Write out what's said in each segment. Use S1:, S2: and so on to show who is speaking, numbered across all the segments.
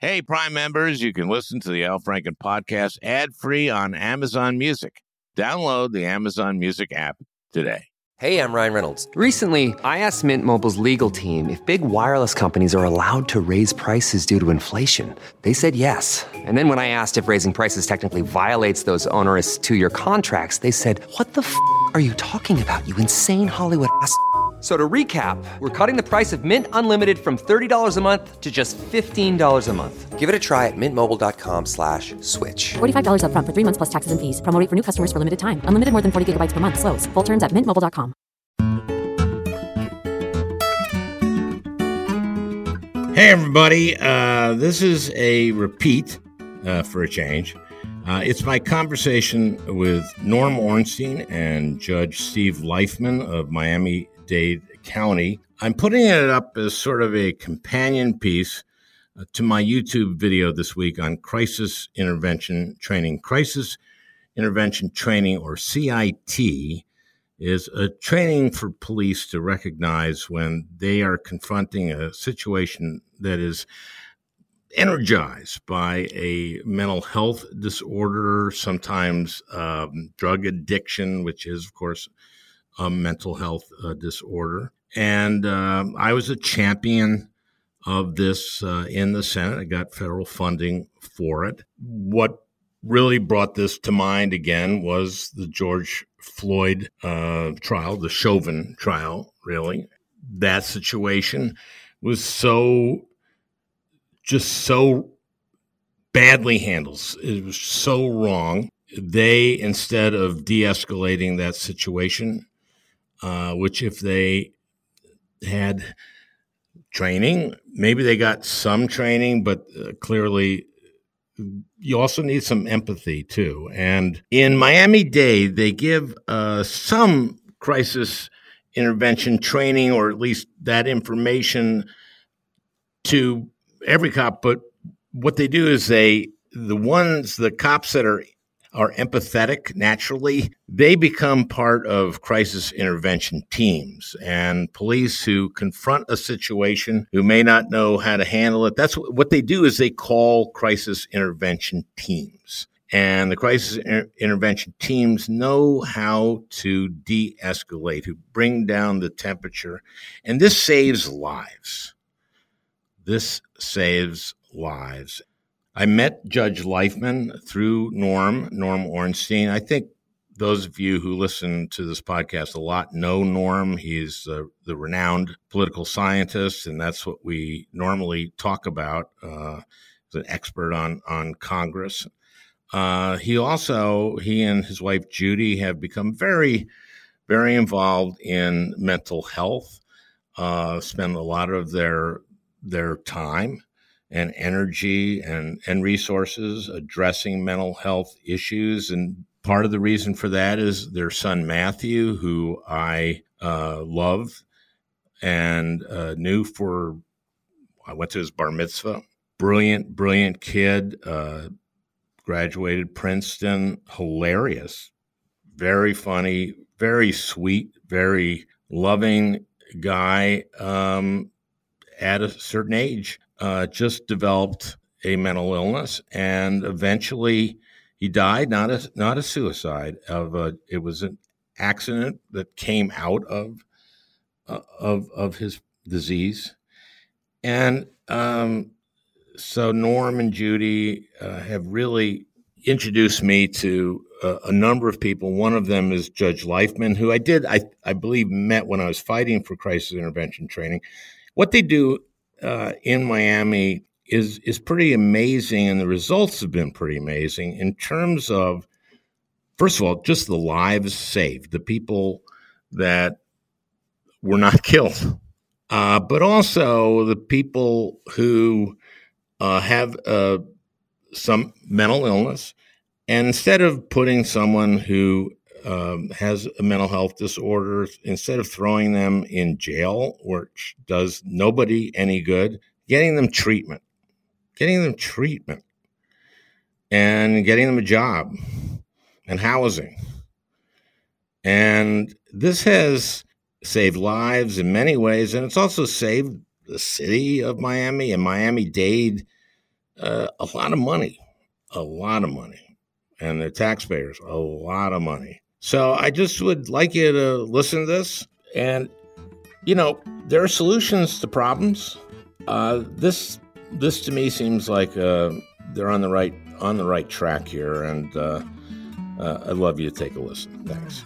S1: Hey, Prime members, you can listen to the Al Franken podcast ad-free on Amazon Music. Download the Amazon Music app today.
S2: Hey, I'm Ryan Reynolds. Recently, I asked Mint Mobile's legal team if big wireless companies are allowed to raise prices due to inflation. They said yes. And then when I asked if raising prices technically violates those onerous two-year contracts, they said, "What the f*** are you talking about, you insane Hollywood ass?" So to recap, we're cutting the price of Mint Unlimited from $30 a month to just $15 a month. Give it a try at mintmobile.com/switch.
S3: $45 up front for 3 months plus taxes and fees. Promo rate for new customers for limited time. Unlimited more than 40 gigabytes per month. Slows full terms at mintmobile.com.
S1: Hey, everybody. This is a repeat for a change. It's my conversation with Norm Ornstein and Judge Steve Leifman of Miami-Dade County. I'm putting it up as sort of a companion piece to my YouTube video this week on crisis intervention training. Crisis intervention training, or CIT, is a training for police to recognize when they are confronting a situation that is energized by a mental health disorder, sometimes drug addiction, which is, of course, a mental health disorder. And I was a champion of this in the Senate. I got federal funding for it. What really brought this to mind again was the George Floyd trial, the Chauvin trial, really. That situation was so badly handled. It was so wrong. They, instead of de-escalating that situation, which if they had training, maybe they got some training, but clearly you also need some empathy too. And in Miami-Dade, they give some crisis intervention training, or at least that information, to every cop. But what they do is the cops that are empathetic naturally, they become part of crisis intervention teams, and police who confront a situation, who may not know how to handle it. That's what they do, is they call crisis intervention teams. And the crisis intervention teams know how to de-escalate, to bring down the temperature. And this saves lives. This saves lives. I met Judge Leifman through Norm Ornstein. I think those of you who listen to this podcast a lot know Norm. He's the renowned political scientist, and that's what we normally talk about. He's an expert on Congress. He and his wife Judy have become very, very involved in mental health, spend a lot of their time and energy and resources addressing mental health issues. And part of the reason for that is their son, Matthew, who I love and knew I went to his bar mitzvah. Brilliant kid, graduated Princeton, hilarious, very funny, very sweet, very loving guy. At a certain age, just developed a mental illness, and eventually he died. Not a suicide. It was an accident that came out of his disease, and so Norm and Judy have really introduced me to a number of people. One of them is Judge Leifman, who I believe met when I was fighting for crisis intervention training. What they do in Miami is pretty amazing, and the results have been pretty amazing in terms of, first of all, just the lives saved, the people that were not killed, but also the people who have some mental illness, and instead of putting someone who has a mental health disorder, instead of throwing them in jail, which does nobody any good, getting them treatment and getting them a job and housing. And this has saved lives in many ways, and it's also saved the city of Miami and Miami-Dade a lot of money, and the taxpayers, a lot of money. So I just would like you to listen to this. And, there are solutions to problems. This to me seems like they're on the right track here. And I'd love you to take a listen. Thanks.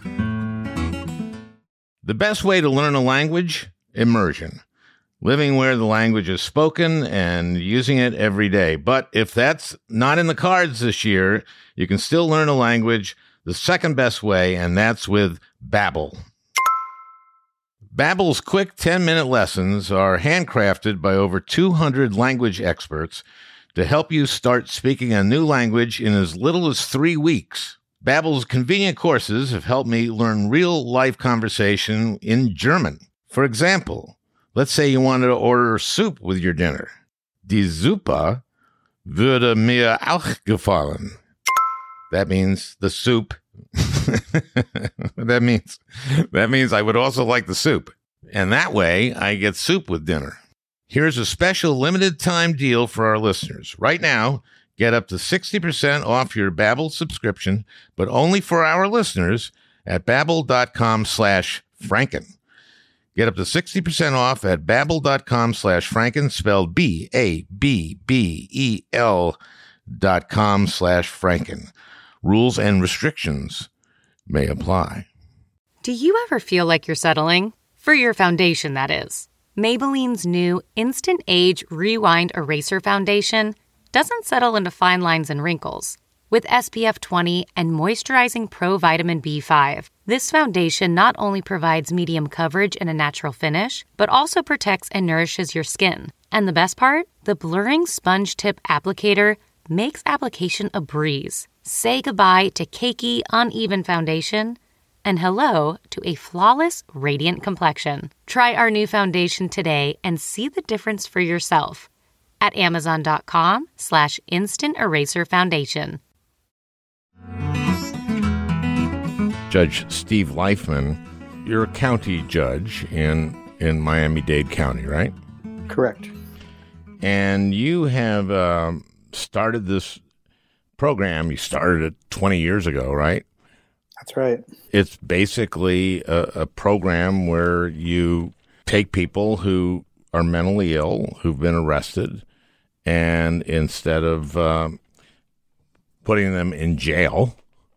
S1: The best way to learn a language? Immersion. Living where the language is spoken and using it every day. But if that's not in the cards this year, you can still learn a language the second best way, and that's with Babbel. Babbel's quick 10-minute lessons are handcrafted by over 200 language experts to help you start speaking a new language in as little as 3 weeks. Babbel's convenient courses have helped me learn real-life conversation in German. For example, let's say you wanted to order soup with your dinner. Die Suppe würde mir auch gefallen. That means the soup. That means I would also like the soup. And that way, I get soup with dinner. Here's a special limited time deal for our listeners. Right now, get up to 60% off your Babbel subscription, but only for our listeners at babbel.com/Franken. Get up to 60% off at babbel.com/Franken, spelled BABBEL.com/Franken. Rules and restrictions may apply.
S4: Do you ever feel like you're settling? For your foundation, that is. Maybelline's new Instant Age Rewind Eraser Foundation doesn't settle into fine lines and wrinkles. With SPF 20 and moisturizing Pro Vitamin B5, this foundation not only provides medium coverage and a natural finish, but also protects and nourishes your skin. And the best part? The blurring sponge tip applicator makes application a breeze. Say goodbye to cakey, uneven foundation and hello to a flawless, radiant complexion. Try our new foundation today and see the difference for yourself at Amazon.com/Instant Eraser Foundation.
S1: Judge Steve Leifman, you're a county judge in Miami-Dade County, right?
S5: Correct.
S1: And you have started this program. You started it 20 years ago, right?
S5: That's right.
S1: It's basically a program where you take people who are mentally ill, who've been arrested, and instead of putting them in jail,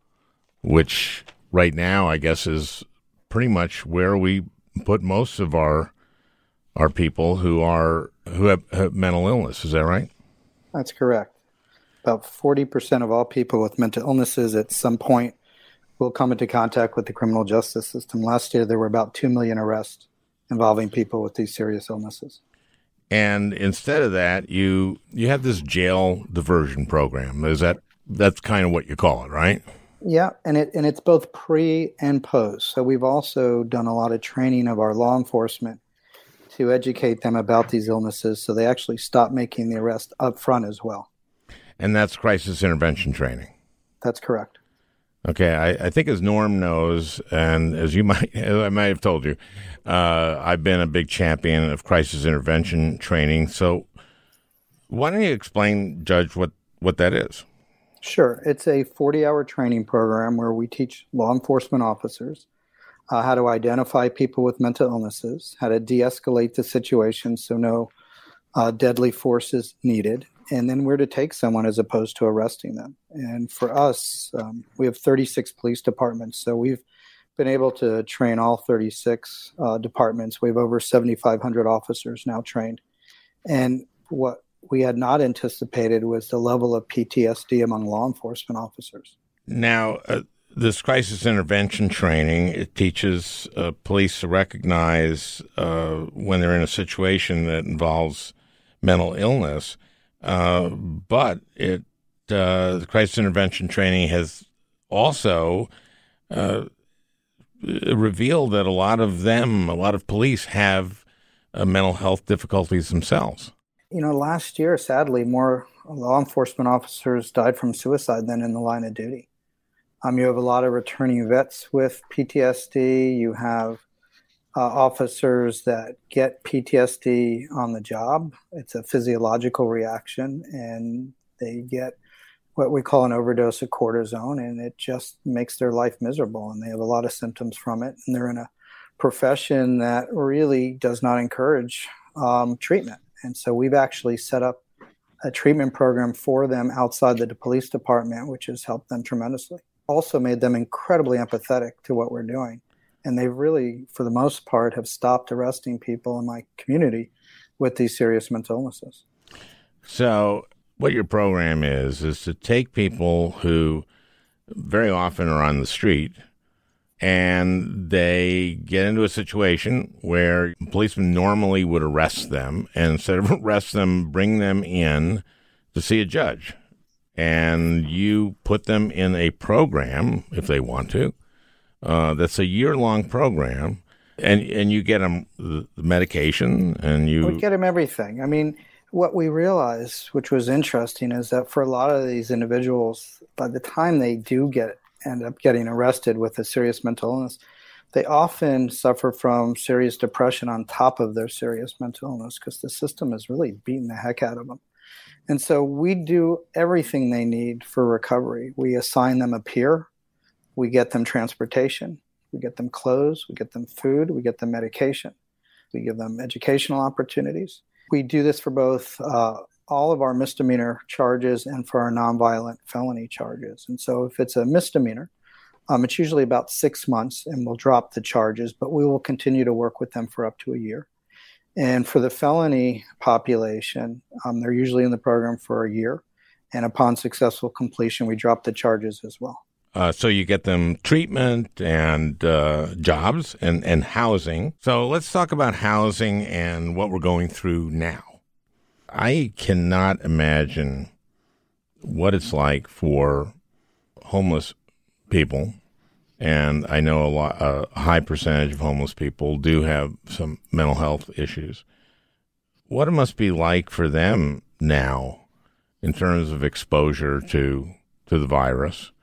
S1: which right now I guess is pretty much where we put most of our people who have mental illness. Is that right?
S5: That's correct. About 40% of all people with mental illnesses at some point will come into contact with the criminal justice system. Last year, there were about 2 million arrests involving people with these serious illnesses.
S1: And instead of that, you have this jail diversion program. That's kind of what you call it, right?
S5: Yeah, and it's both pre and post. So we've also done a lot of training of our law enforcement to educate them about these illnesses so they actually stop making the arrest up front as well.
S1: And that's crisis intervention training.
S5: That's correct.
S1: Okay, I think as Norm knows, and as I might have told you, I've been a big champion of crisis intervention training. So why don't you explain, Judge, what that is?
S5: Sure. It's a 40-hour training program where we teach law enforcement officers how to identify people with mental illnesses, how to de-escalate the situation so no deadly force is needed, and then where to take someone as opposed to arresting them. And for us, we have 36 police departments, so we've been able to train all 36 departments. We have over 7,500 officers now trained. And what we had not anticipated was the level of PTSD among law enforcement officers.
S1: Now, this crisis intervention training, it teaches police to recognize when they're in a situation that involves mental illness. But the crisis intervention training has also revealed that a lot of police have mental health difficulties themselves.
S5: Last year, sadly, more law enforcement officers died from suicide than in the line of duty. You have a lot of returning vets with PTSD. You have officers that get PTSD on the job. It's a physiological reaction, and they get what we call an overdose of cortisone, and it just makes their life miserable, and they have a lot of symptoms from it, and they're in a profession that really does not encourage treatment. And so we've actually set up a treatment program for them outside the police department, which has helped them tremendously. Also made them incredibly empathetic to what we're doing. And they really, for the most part, have stopped arresting people in my community with these serious mental illnesses.
S1: So what your program is to take people who very often are on the street and they get into a situation where policemen normally would arrest them, and instead of arrest them, bring them in to see a judge. And you put them in a program, if they want to, that's a year-long program, and you get them the medication, and
S5: we get them everything. I mean, what we realized, which was interesting, is that for a lot of these individuals, by the time they do end up getting arrested with a serious mental illness, they often suffer from serious depression on top of their serious mental illness because the system is really beating the heck out of them. And so we do everything they need for recovery. We assign them a peer. We get them transportation. We get them clothes. We get them food. We get them medication. We give them educational opportunities. We do this for both all of our misdemeanor charges and for our nonviolent felony charges. And so if it's a misdemeanor, it's usually about 6 months, and we'll drop the charges, but we will continue to work with them for up to a year. And for the felony population, they're usually in the program for a year. And upon successful completion, we drop the charges as well.
S1: So you get them treatment and jobs and housing. So let's talk about housing and what we're going through now. I cannot imagine what it's like for homeless people, and I know a high percentage of homeless people do have some mental health issues. What it must be like for them now in terms of exposure to the virus,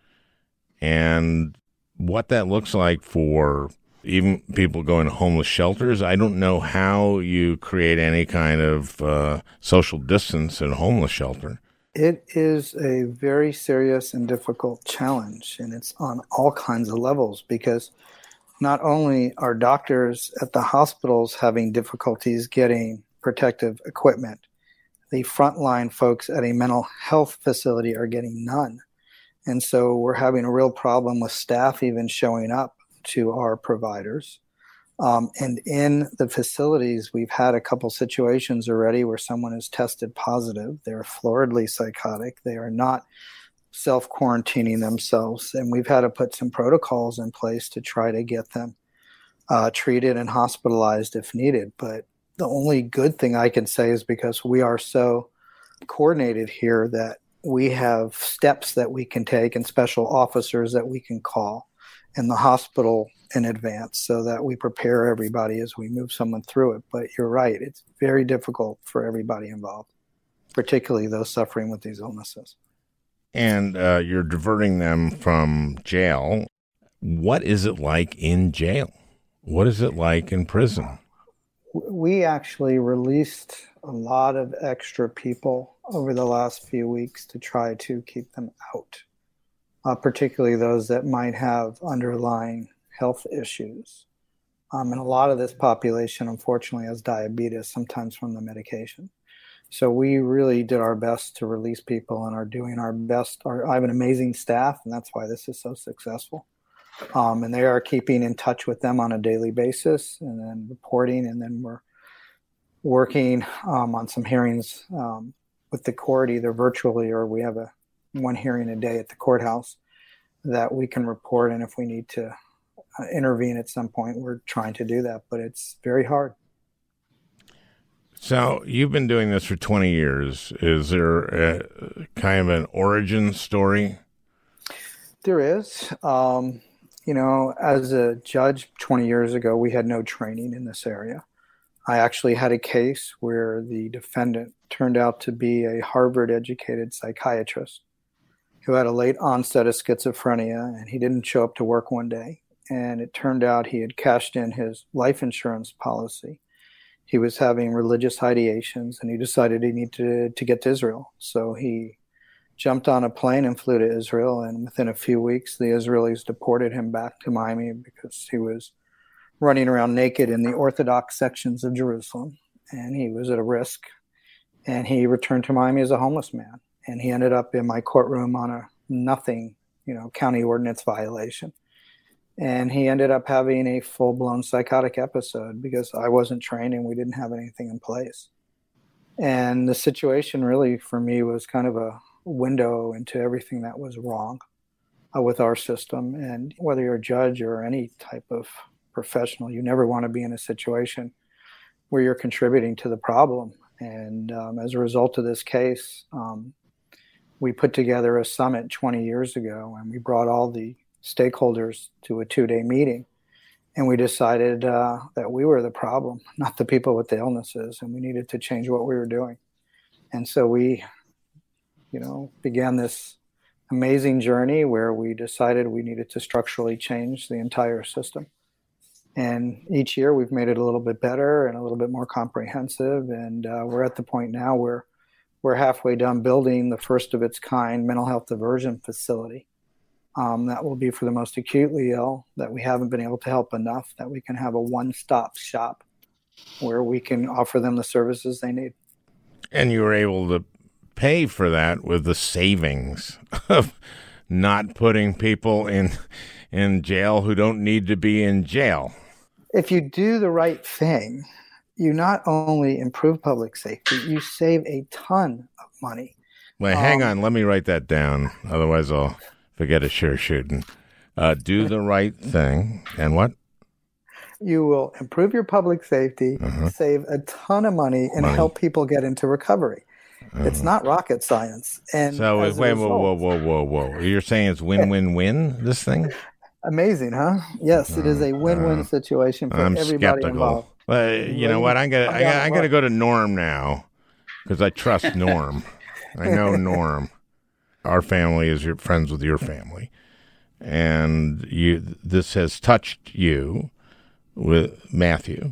S1: and what that looks like for even people going to homeless shelters. I don't know how you create any kind of social distance in a homeless shelter.
S5: It is a very serious and difficult challenge, and it's on all kinds of levels, because not only are doctors at the hospitals having difficulties getting protective equipment, the frontline folks at a mental health facility are getting none. And so we're having a real problem with staff even showing up to our providers. And in the facilities, we've had a couple situations already where someone is tested positive. They're floridly psychotic. They are not self-quarantining themselves. And we've had to put some protocols in place to try to get them treated and hospitalized if needed. But the only good thing I can say is because we are so coordinated here that we have steps that we can take and special officers that we can call in the hospital in advance so that we prepare everybody as we move someone through it. But you're right, it's very difficult for everybody involved, particularly those suffering with these illnesses.
S1: And you're diverting them from jail. What is it like in jail? What is it like in prison?
S5: We actually released a lot of extra people over the last few weeks to try to keep them out, particularly those that might have underlying health issues. And a lot of this population, unfortunately, has diabetes, sometimes from the medication. So we really did our best to release people and are doing our best. I have an amazing staff, and that's why this is so successful. And they are keeping in touch with them on a daily basis and then reporting. And then we're working on some hearings with the court, either virtually or we have one hearing a day at the courthouse that we can report. And if we need to intervene at some point, we're trying to do that. But it's very hard.
S1: So you've been doing this for 20 years. Is there a kind of an origin story?
S5: There is. As a judge 20 years ago, we had no training in this area. I actually had a case where the defendant turned out to be a Harvard-educated psychiatrist who had a late onset of schizophrenia, and he didn't show up to work one day. and it turned out he had cashed in his life insurance policy. He was having religious ideations, and he decided he needed to get to Israel. So he jumped on a plane and flew to Israel, and within a few weeks, the Israelis deported him back to Miami because he was running around naked in the Orthodox sections of Jerusalem, and he was at a risk. And he returned to Miami as a homeless man, and he ended up in my courtroom on a nothing, county ordinance violation. And he ended up having a full-blown psychotic episode because I wasn't trained and we didn't have anything in place. And the situation really, for me, was kind of a window into everything that was wrong with our system. And whether you're a judge or any type of professional, you never want to be in a situation where you're contributing to the problem. And as a result of this case, we put together a summit 20 years ago, and we brought all the stakeholders to a 2-day meeting. And we decided that we were the problem, not the people with the illnesses, and we needed to change what we were doing. And so we, began this amazing journey where we decided we needed to structurally change the entire system. And each year we've made it a little bit better and a little bit more comprehensive. And we're at the point now where we're halfway done building the first of its kind mental health diversion facility. That will be for the most acutely ill that we haven't been able to help enough, that we can have a one-stop shop where we can offer them the services they need.
S1: And you were able to pay for that with the savings of not putting people in jail who don't need to be in jail.
S5: If you do the right thing, you not only improve public safety, you save a ton of money.
S1: Wait, hang on. Let me write that down. Otherwise, I'll forget a sure shooting. Do the right thing. And what?
S5: You will improve your public safety, save a ton of money, and help people get into recovery. It's not rocket science. And
S1: so, wait, whoa. You're saying it's win-win-win, this thing?
S5: Amazing, huh? Yes, it is a win-win situation for everybody involved.
S1: You know what? I got to go to Norm now because I trust Norm. I know Norm. Our family is friends with your family, and this has touched you with Matthew,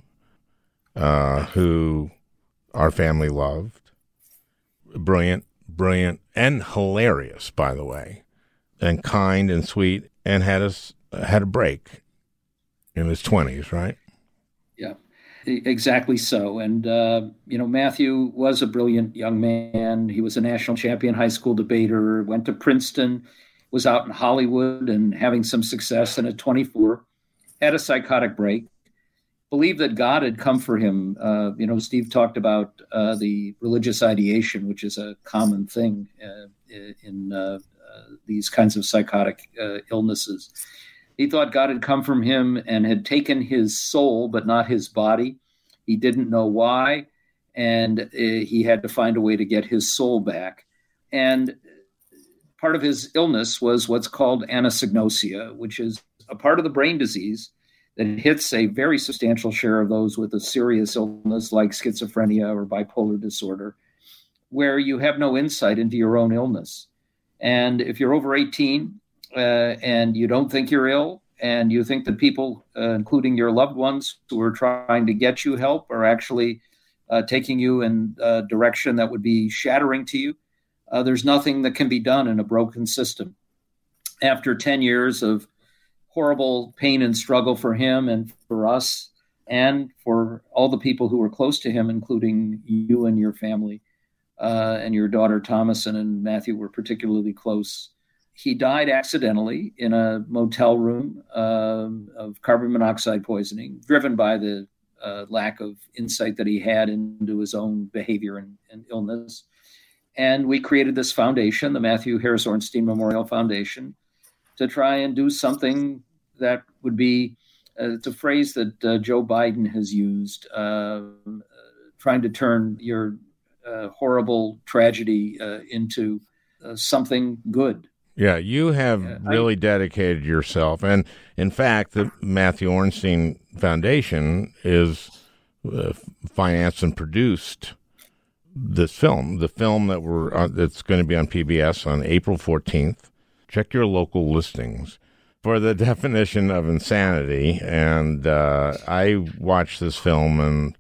S1: who our family loved. Brilliant, and hilarious, by the way, and kind and sweet, and had a break in his 20s, right?
S6: Yeah, exactly so. And, Matthew was a brilliant young man. He was a national champion high school debater, went to Princeton, was out in Hollywood and having some success. And at 24, had a psychotic break, believed that God had come for him. Steve talked about the religious ideation, which is a common thing in these kinds of psychotic illnesses. He thought God had come from him and had taken his soul, but not his body. He didn't know why, and he had to find a way to get his soul back. And part of his illness was what's called anosognosia, which is a part of the brain disease that hits a very substantial share of those with a serious illness like schizophrenia or bipolar disorder, where you have no insight into your own illness. And if you're over 18 and you don't think you're ill, and you think that people, including your loved ones who are trying to get you help, are actually taking you in a direction that would be shattering to you, there's nothing that can be done in a broken system. After 10 years of horrible pain and struggle for him and for us and for all the people who were close to him, including you and your family, and your daughter Thomason and Matthew were particularly close. He died accidentally in a motel room of carbon monoxide poisoning, driven by the lack of insight that he had into his own behavior and illness. And we created this foundation, the Matthew Harris Ornstein Memorial Foundation, to try and do something that would be, it's a phrase that Joe Biden has used, trying to turn your horrible tragedy into something good.
S1: Yeah, you have really dedicated yourself. And in fact, the Matthew Ornstein Foundation is financed and produced this film, the film that's going to be on PBS on April 14th. Check your local listings for the definition of insanity. And I watched this film and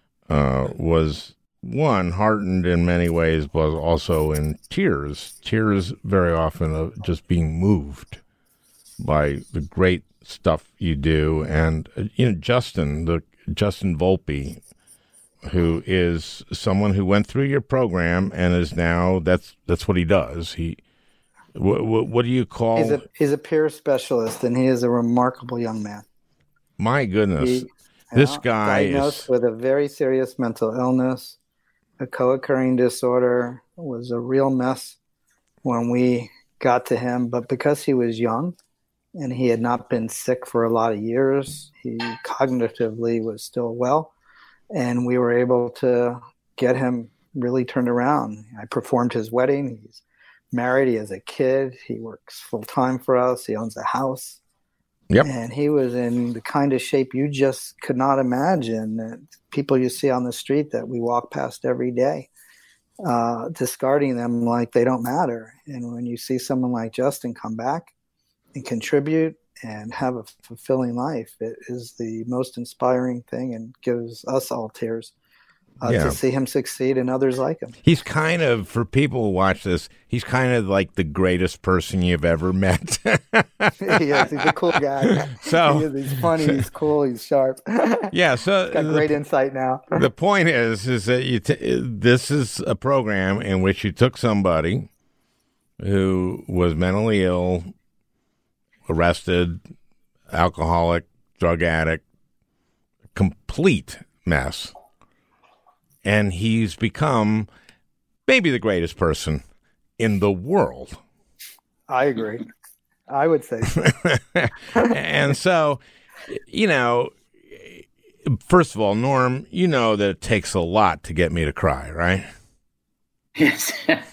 S1: was, one, heartened in many ways, but also in tears. Tears very often of just being moved by the great stuff you do. And, Justin Volpe, who is someone who went through your program and is now, that's what he does. What do you call?
S5: He's a peer specialist, and he is a remarkable young man.
S1: My goodness. This guy
S5: diagnosed with a very serious mental illness, a co-occurring disorder, was a real mess when we got to him. But because he was young and he had not been sick for a lot of years, he cognitively was still well. And we were able to get him really turned around. I performed his wedding. He's married. He has a kid. He works full-time for us. He owns a house.
S1: Yep.
S5: And he was in the kind of shape you just could not imagine. That people you see on the street that we walk past every day, discarding them like they don't matter. And when you see someone like Justin come back and contribute and have a fulfilling life, it is the most inspiring thing and gives us all tears to see him succeed and others like him.
S1: He's kind of, for people who watch this, he's kind of like the greatest person you've ever met.
S5: He is. He's a cool guy.
S1: So
S5: he's funny. He's cool. He's sharp.
S1: Yeah. So
S5: got great insight now.
S1: The point is that this is a program in which you took somebody who was mentally ill, arrested, alcoholic, drug addict, complete mess. And he's become maybe the greatest person in the world.
S5: I agree. I would say so.
S1: And so, first of all, Norm, you know that it takes a lot to get me to cry, right?
S6: Yes.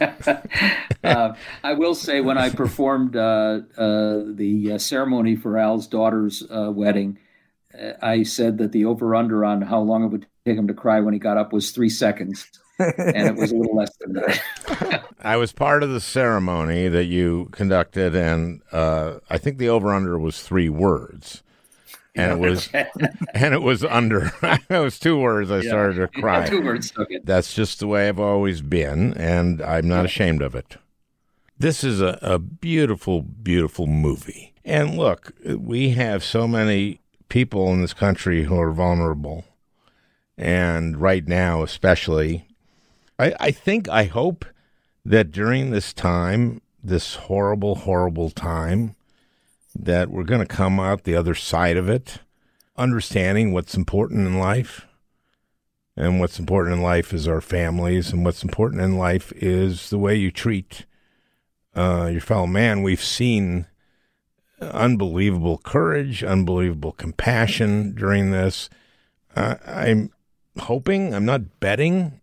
S6: I will say when I performed the ceremony for Al's daughter's wedding, I said that the over-under on how long it would take him to cry when he got up was 3 seconds, and it was a little less than that.
S1: I was part of the ceremony that you conducted, and I think the over-under was 3 words, and it was under. It was 2 words. I started to cry.
S6: 2 words. Okay.
S1: That's just the way I've always been, and I'm not ashamed of it. This is a beautiful, beautiful movie, and look, we have so many people in this country who are vulnerable. And right now, especially, I hope that during this time, this horrible, horrible time, that we're going to come out the other side of it, understanding what's important in life. And what's important in life is our families. And what's important in life is the way you treat your fellow man. We've seen unbelievable courage, unbelievable compassion during this. I'm hoping, I'm not betting,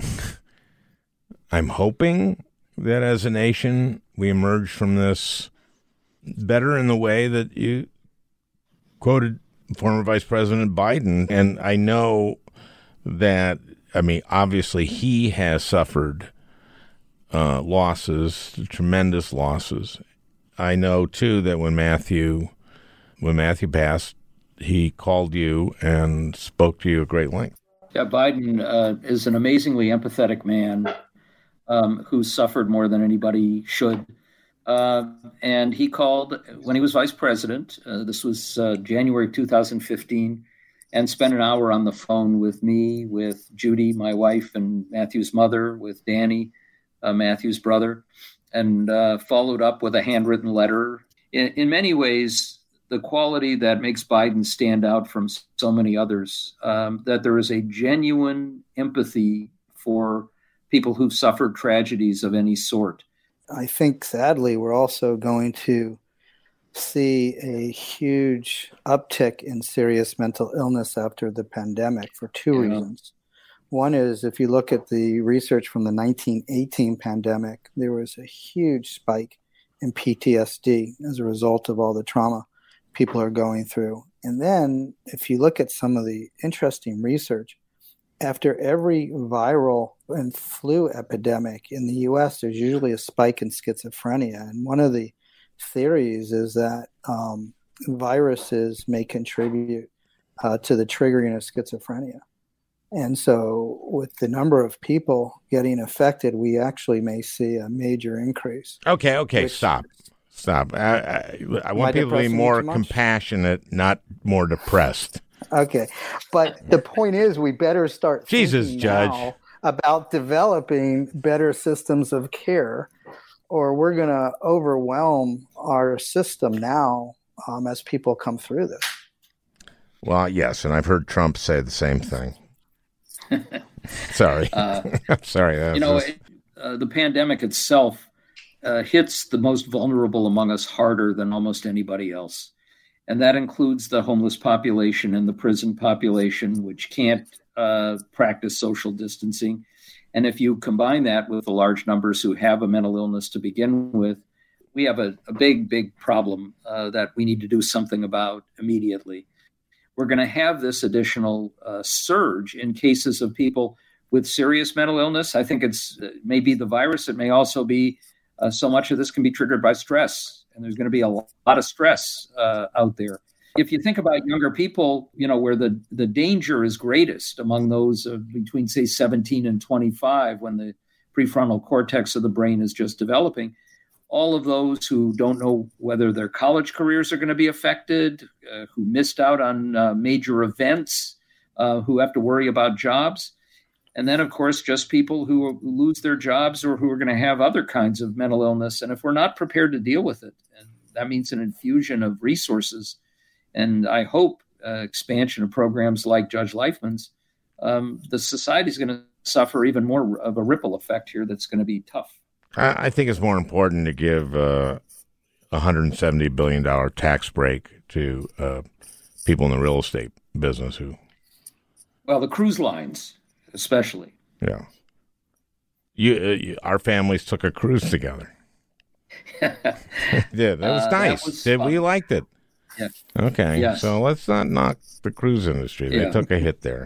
S1: I'm hoping that as a nation we emerge from this better in the way that you quoted former Vice President Biden. And I know that, obviously he has suffered losses, tremendous losses. I know, too, that when Matthew passed, he called you and spoke to you at great length.
S6: Yeah, Biden is an amazingly empathetic man who suffered more than anybody should. And he called when he was vice president. This was January 2015, and spent an hour on the phone with me, with Judy, my wife, and Matthew's mother, with Danny, Matthew's brother, and followed up with a handwritten letter. In many ways, the quality that makes Biden stand out from so many others, that there is a genuine empathy for people who've suffered tragedies of any sort.
S5: I think, sadly, we're also going to see a huge uptick in serious mental illness after the pandemic for 2 reasons. One is, if you look at the research from the 1918 pandemic, there was a huge spike in PTSD as a result of all the trauma people are going through. And then if you look at some of the interesting research, after every viral and flu epidemic in the U.S., there's usually a spike in schizophrenia. And one of the theories is that viruses may contribute to the triggering of schizophrenia. And so with the number of people getting affected, we actually may see a major increase.
S1: Okay, stop. I want people to be more compassionate, not more depressed.
S5: Okay. But the point is, we better start thinking now about developing better systems of care, or we're going to overwhelm our system now as people come through this.
S1: Well, yes, and I've heard Trump say the same thing. Sorry. I'm sorry.
S6: The pandemic itself hits the most vulnerable among us harder than almost anybody else. And that includes the homeless population and the prison population, which can't practice social distancing. And if you combine that with the large numbers who have a mental illness to begin with, we have a big problem that we need to do something about immediately. We're going to have this additional surge in cases of people with serious mental illness. I think it's maybe the virus. It may also be so much of this can be triggered by stress. And there's going to be a lot of stress out there. If you think about younger people, where the danger is greatest among those between, say, 17 and 25, when the prefrontal cortex of the brain is just developing, all of those who don't know whether their college careers are going to be affected, who missed out on major events, who have to worry about jobs. And then, of course, just people who lose their jobs or who are going to have other kinds of mental illness. And if we're not prepared to deal with it, and that means an infusion of resources, and I hope expansion of programs like Judge Leifman's, the society is going to suffer even more of a ripple effect here that's going to be tough.
S1: I think it's more important to give a $170 billion tax break to people in the real estate business
S6: Well, the cruise lines, especially.
S1: Yeah. Our families took a cruise together. Yeah, that was nice. We liked it.
S6: Yeah.
S1: Okay. Yes. So let's not knock the cruise industry. They took a hit there.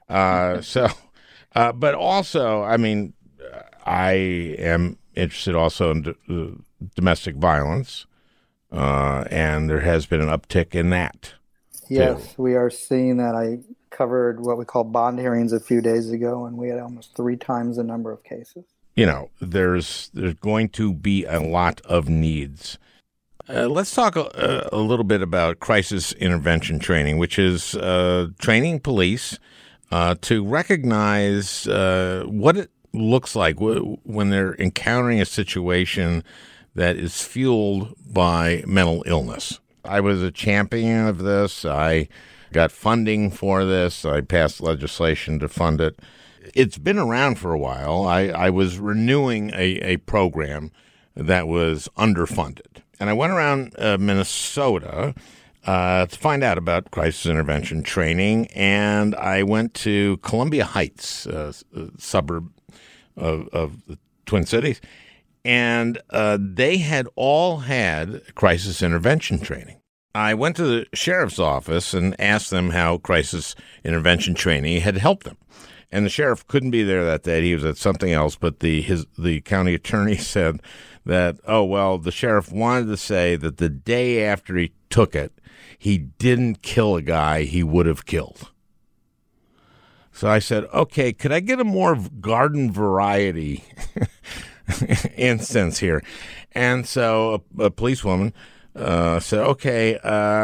S1: But also, I mean, I am interested also in domestic violence, and there has been an uptick in that.
S5: Yes, we are seeing that. I covered what we call bond hearings a few days ago, and we had almost 3 times the number of cases.
S1: There's going to be a lot of needs. Let's talk a little bit about crisis intervention training, which is training police to recognize what it looks like when they're encountering a situation that is fueled by mental illness. I was a champion of this. I got funding for this. I passed legislation to fund it. It's been around for a while. I was renewing a program that was underfunded. And I went around Minnesota to find out about crisis intervention training. And I went to Columbia Heights, a suburb of the Twin Cities. And they had all had crisis intervention training. I went to the sheriff's office and asked them how crisis intervention training had helped them. And the sheriff couldn't be there that day. He was at something else. But the county attorney said that, the sheriff wanted to say that the day after he took it, he didn't kill a guy he would have killed. So I said, okay, could I get a more garden variety instance here? And so a policewoman said, okay,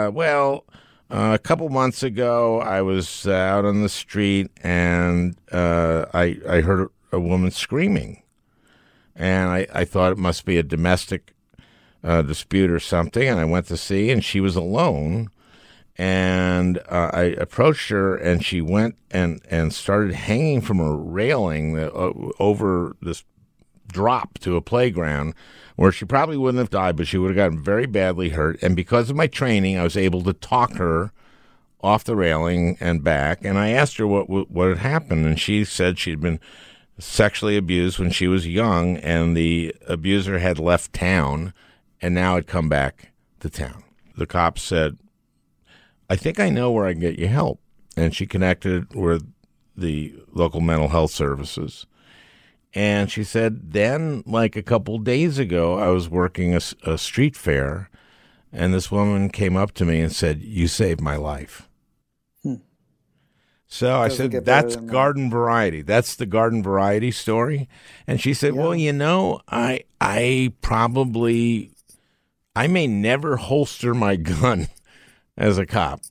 S1: a couple months ago, I was out on the street and I heard a woman screaming. And I thought it must be a domestic dispute or something. And I went to see, and she was alone. And I approached her, and she went and started hanging from a railing over this drop to a playground where she probably wouldn't have died, but she would have gotten very badly hurt. And because of my training, I was able to talk her off the railing and back. And I asked her what had happened, and she said she'd been sexually abused when she was young, and the abuser had left town and now had come back to town. The cops said, I think I know where I can get you help. And she connected with the local mental health services. And she said, then, like a couple days ago, I was working a street fair, and this woman came up to me and said, "You saved my life." So I said, "That's garden variety. That's the garden variety story." And she said, "Well, I may never holster my gun as a cop,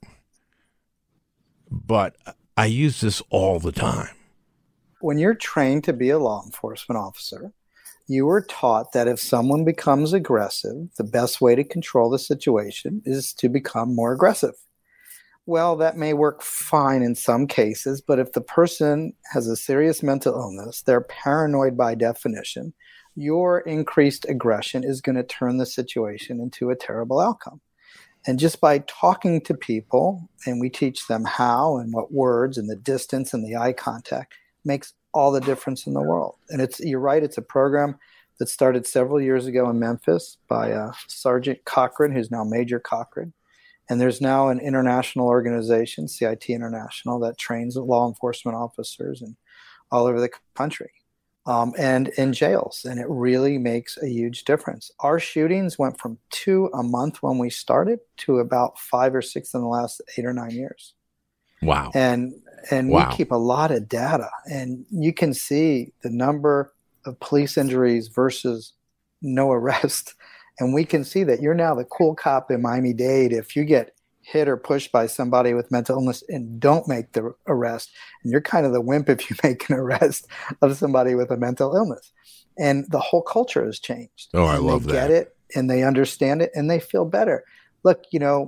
S1: but I use this all the time."
S5: When you're trained to be a law enforcement officer, you were taught that if someone becomes aggressive, the best way to control the situation is to become more aggressive. Well, that may work fine in some cases, but if the person has a serious mental illness, they're paranoid by definition, your increased aggression is going to turn the situation into a terrible outcome. And just by talking to people, and we teach them how and what words and the distance and the eye contact, makes all the difference in the world. And you're right, it's a program that started several years ago in Memphis by Sergeant Cochran, who's now Major Cochran. And there's now an international organization, CIT International, that trains law enforcement officers and all over the country and in jails. And it really makes a huge difference. Our shootings went from 2 a month when we started to about 5 or 6 in the last 8 or 9 years.
S1: Wow.
S5: And we keep a lot of data, and you can see the number of police injuries versus no arrest. And we can see that you're now the cool cop in Miami-Dade if you get hit or pushed by somebody with mental illness and don't make the arrest. And you're kind of the wimp if you make an arrest of somebody with a mental illness. And the whole culture has changed.
S1: Oh, I love that.
S5: They get it, and they understand it, and they feel better. Look,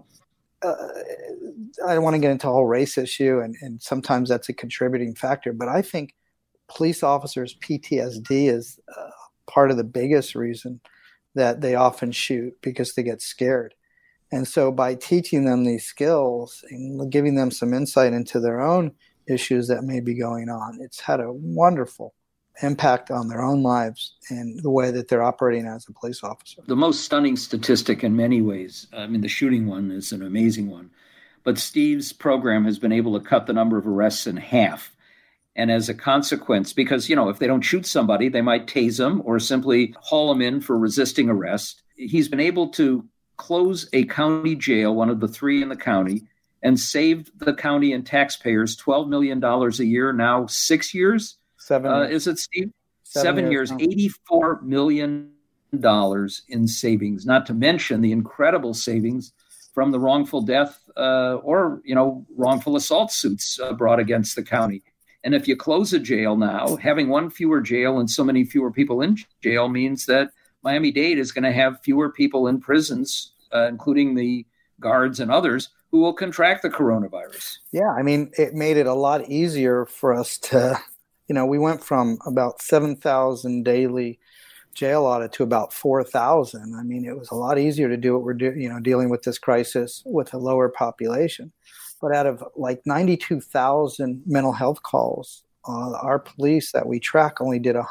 S5: I don't want to get into the whole race issue, and sometimes that's a contributing factor, but I think police officers' PTSD is part of the biggest reason that they often shoot, because they get scared. And so by teaching them these skills and giving them some insight into their own issues that may be going on, it's had a wonderful impact on their own lives and the way that they're operating as a police officer.
S6: The most stunning statistic in many ways, the shooting one is an amazing one, but Steve's program has been able to cut the number of arrests in half. And as a consequence, because, if they don't shoot somebody, they might tase them or simply haul them in for resisting arrest. He's been able to close a county jail, one of the 3 in the county, and saved the county and taxpayers $12 million a year, now 6 years.
S5: 7 years.
S6: Is it, Steve? 7 years, $84 million in savings, not to mention the incredible savings from the wrongful death or wrongful assault suits brought against the county. And if you close a jail now, having one fewer jail and so many fewer people in jail means that Miami-Dade is going to have fewer people in prisons, including the guards and others, who will contract the coronavirus.
S5: Yeah, it made it a lot easier for us to, we went from about 7,000 daily jail audit to about 4,000. It was a lot easier to do what we're doing, dealing with this crisis with a lower population. But out of like 92,000 mental health calls, our police that we track only made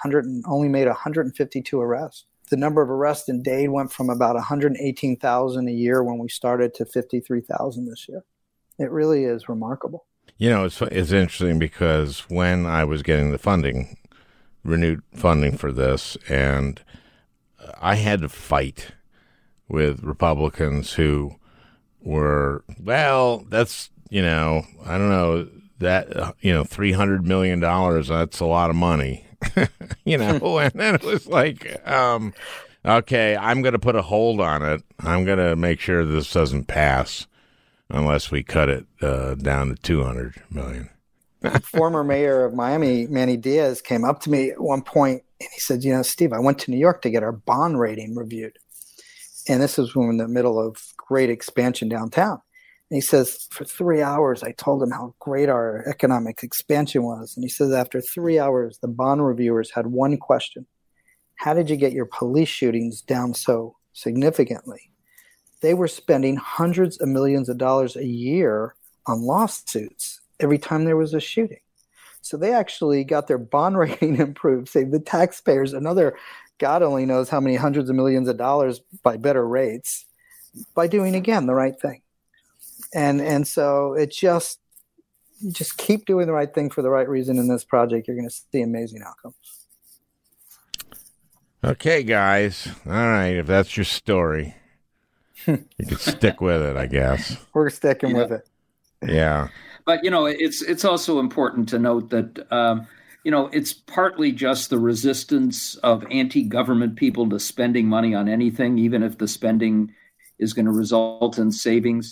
S5: 152 arrests. The number of arrests in Dade went from about 118,000 a year when we started to 53,000 this year. It really is remarkable.
S1: It's interesting because when I was getting the renewed funding for this, and I had to fight with Republicans who were, that's, I don't know, that, $300 million, that's a lot of money, and then it was like, okay, I'm going to put a hold on it. I'm going to make sure this doesn't pass unless we cut it down to $200 million.
S5: Former mayor of Miami, Manny Diaz, came up to me at one point and he said, Steve, I went to New York to get our bond rating reviewed. And this was when we were in the middle of great expansion downtown. And he says, for 3 hours, I told him how great our economic expansion was. And he says, after 3 hours, the bond reviewers had one question. How did you get your police shootings down so significantly? They were spending hundreds of millions of dollars a year on lawsuits every time there was a shooting. So they actually got their bond rating improved, saved the taxpayers another God only knows how many hundreds of millions of dollars by better rates by doing, again, the right thing. And so it just keep doing the right thing for the right reason in this project. You're going to see amazing outcomes.
S1: Okay, guys. All right. If that's your story, you can stick with it, I guess.
S5: We're sticking with it.
S1: Yeah.
S6: But, it's also important to note that, it's partly just the resistance of anti-government people to spending money on anything, even if the spending is going to result in savings.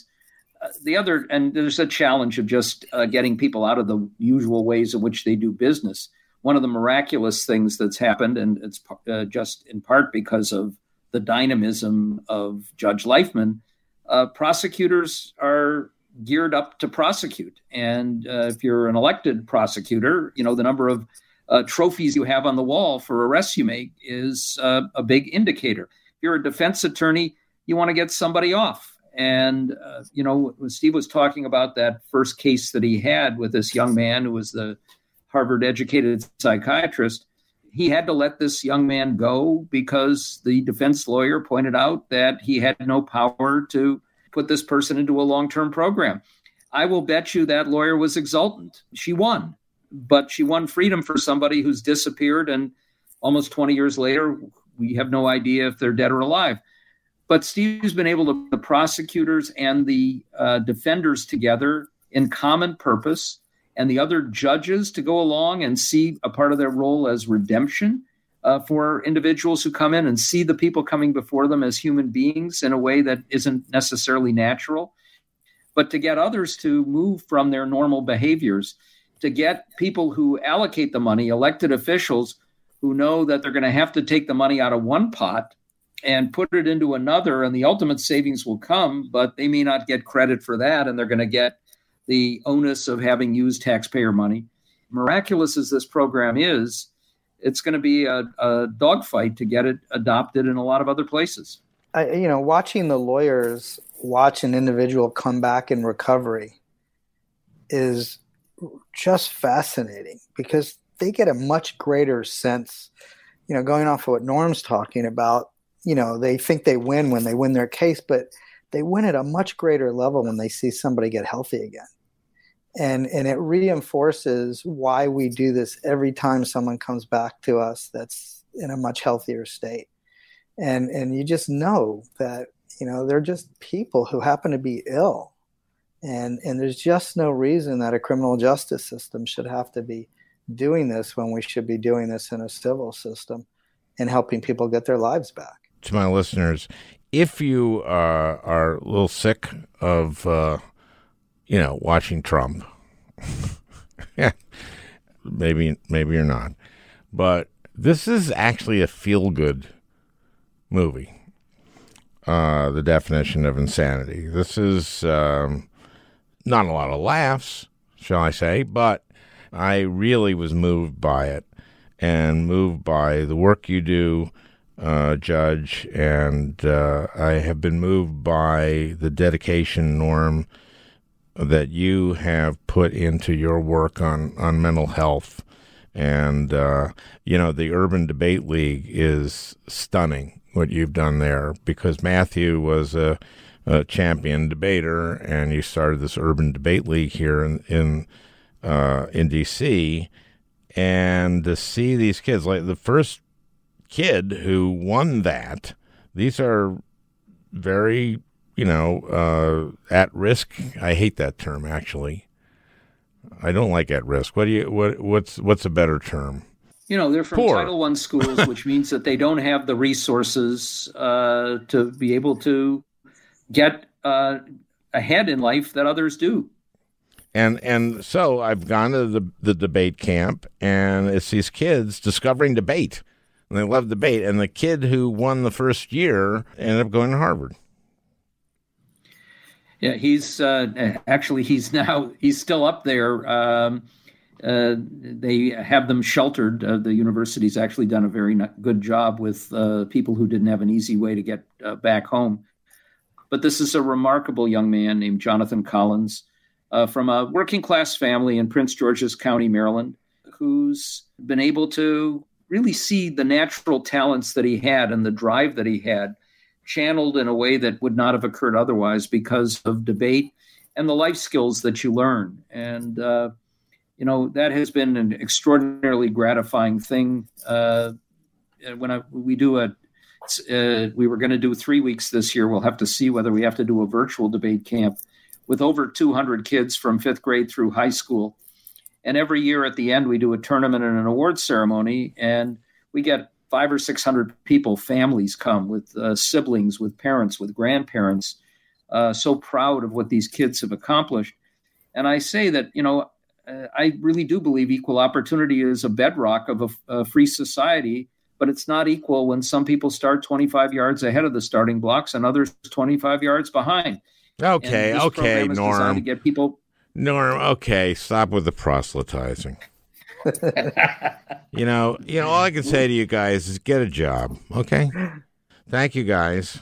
S6: And there's a challenge of just getting people out of the usual ways in which they do business. One of the miraculous things that's happened, and it's just in part because of the dynamism of Judge Leifman, prosecutors are geared up to prosecute. And if you're an elected prosecutor, the number of trophies you have on the wall for arrests you make is a big indicator. If you're a defense attorney, you want to get somebody off. And, when Steve was talking about that first case that he had with this young man who was the Harvard-educated psychiatrist, he had to let this young man go because the defense lawyer pointed out that he had no power to put this person into a long-term program. I will bet you that lawyer was exultant. She won, but she won freedom for somebody who's disappeared, and almost 20 years later, we have no idea if they're dead or alive. But Steve's been able to put the prosecutors and the defenders together in common purpose, and the other judges to go along and see a part of their role as redemption for individuals who come in and see the people coming before them as human beings in a way that isn't necessarily natural, but to get others to move from their normal behaviors, to get people who allocate the money, elected officials who know that they're going to have to take the money out of one pot and put it into another, and the ultimate savings will come, but they may not get credit for that, and they're going to get the onus of having used taxpayer money. Miraculous as this program is, it's going to be a dogfight to get it adopted in a lot of other places.
S5: Watching the lawyers watch an individual come back in recovery is just fascinating because they get a much greater sense, going off of what Norm's talking about. They think they win when they win their case, but they win at a much greater level when they see somebody get healthy again. And it reinforces why we do this every time someone comes back to us that's in a much healthier state. And you just know that, they're just people who happen to be ill. And there's just no reason that a criminal justice system should have to be doing this when we should be doing this in a civil system and helping people get their lives back.
S1: To my listeners, if you are a little sick of, watching Trump, yeah, maybe you're not, but this is actually a feel-good movie. The definition of insanity. This is not a lot of laughs, shall I say, but I really was moved by it and moved by the work you do, Judge, and I have been moved by the dedication, Norm, that you have put into your work on mental health. And, the Urban Debate League is stunning, what you've done there, because Matthew was a champion debater, and you started this Urban Debate League here in D.C., and to see these kids, like the first kid who won that, these are very, at risk. I hate that term, actually. I don't like at risk. What's a better term?
S6: They're from
S1: Poor.
S6: Title I schools, which means that they don't have the resources to be able to get ahead in life that others do.
S1: And so I've gone to the debate camp, and it's these kids discovering debate. And they love debate. And the kid who won the first year ended up going to Harvard.
S6: Yeah, he's still up there. They have them sheltered. The university's actually done a very good job with people who didn't have an easy way to get back home. But this is a remarkable young man named Jonathan Collins from a working class family in Prince George's County, Maryland, who's been able to really see the natural talents that he had and the drive that he had channeled in a way that would not have occurred otherwise because of debate and the life skills that you learn. And, that has been an extraordinarily gratifying thing we were going to do 3 weeks this year. We'll have to see whether we have to do a virtual debate camp with over 200 kids from 5th grade through high school. And every year at the end, we do a tournament and an awards ceremony, and we get 500 or 600 people, families come with siblings, with parents, with grandparents, so proud of what these kids have accomplished. And I say that, I really do believe equal opportunity is a bedrock of a free society, but it's not equal when some people start 25 yards ahead of the starting blocks and others 25 yards behind.
S1: Okay, Norm.
S6: To get people.
S1: Norm, okay, stop with the proselytizing. All I can say to you guys is get a job, okay? Thank you, guys.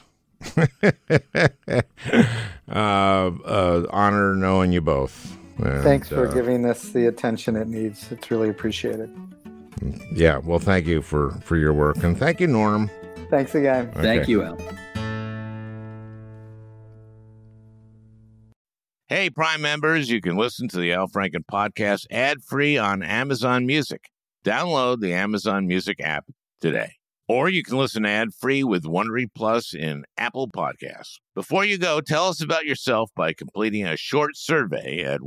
S1: Honor knowing you both. And,
S5: thanks for giving this the attention it needs. It's really appreciated.
S1: Yeah, well, thank you for your work. And thank you, Norm.
S5: Thanks again.
S6: Okay. Thank you, Al.
S1: Hey, Prime members, you can listen to the Al Franken podcast ad-free on Amazon Music. Download the Amazon Music app today. Or you can listen ad-free with Wondery Plus in Apple Podcasts. Before you go, tell us about yourself by completing a short survey at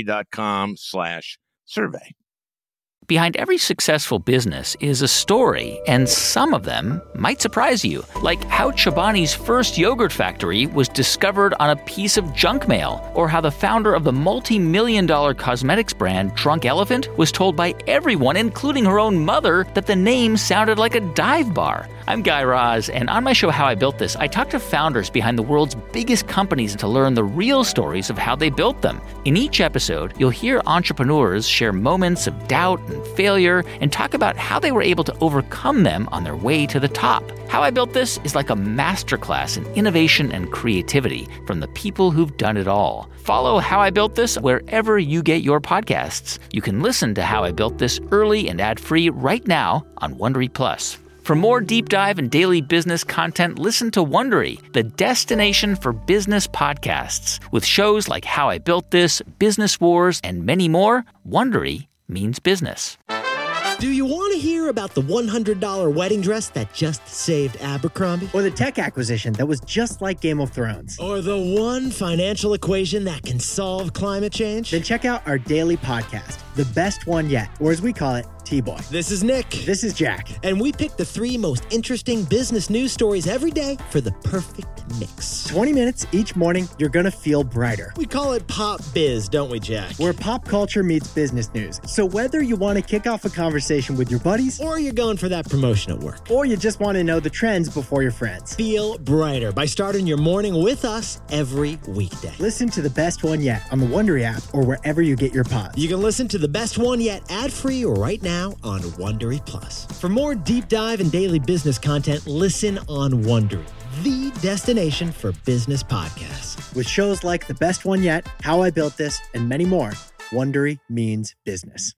S1: Wondery.com/survey.
S7: Behind every successful business is a story, and some of them might surprise you, like how Chobani's first yogurt factory was discovered on a piece of junk mail, or how the founder of the multi-million-dollar cosmetics brand Drunk Elephant was told by everyone, including her own mother, that the name sounded like a dive bar. I'm Guy Raz, and on my show How I Built This, I talk to founders behind the world's biggest companies to learn the real stories of how they built them. In each episode, you'll hear entrepreneurs share moments of doubt and failure and talk about how they were able to overcome them on their way to the top. How I Built This is like a masterclass in innovation and creativity from the people who've done it all. Follow How I Built This wherever you get your podcasts. You can listen to How I Built This early and ad-free right now on Wondery Plus. For more deep dive and daily business content, listen to Wondery, the destination for business podcasts. With shows like How I Built This, Business Wars, and many more, Wondery means business.
S8: Do you want to hear about the $100 wedding dress that just saved Abercrombie?
S9: Or the tech acquisition that was just like Game of Thrones?
S8: Or the one financial equation that can solve climate change?
S9: Then check out our daily podcast, The Best One Yet, or as we call it, T-Boy.
S8: This is Nick.
S9: This is Jack.
S8: And we pick the 3 most interesting business news stories every day for the perfect mix.
S9: 20 minutes each morning, you're going to feel brighter.
S8: We call it Pop Biz, don't we, Jack?
S9: Where pop culture meets business news. So whether you want to kick off a conversation with your buddies,
S8: or you're going for that promotion at work,
S9: or you just want to know the trends before your friends,
S8: feel brighter by starting your morning with us every weekday.
S9: Listen to The Best One Yet on the Wondery app or wherever you get your pods.
S8: You can listen to The Best One Yet ad-free right now on Wondery Plus. For more deep dive and daily business content, listen on Wondery, the destination for business podcasts.
S9: With shows like The Best One Yet, How I Built This, and many more, Wondery means business.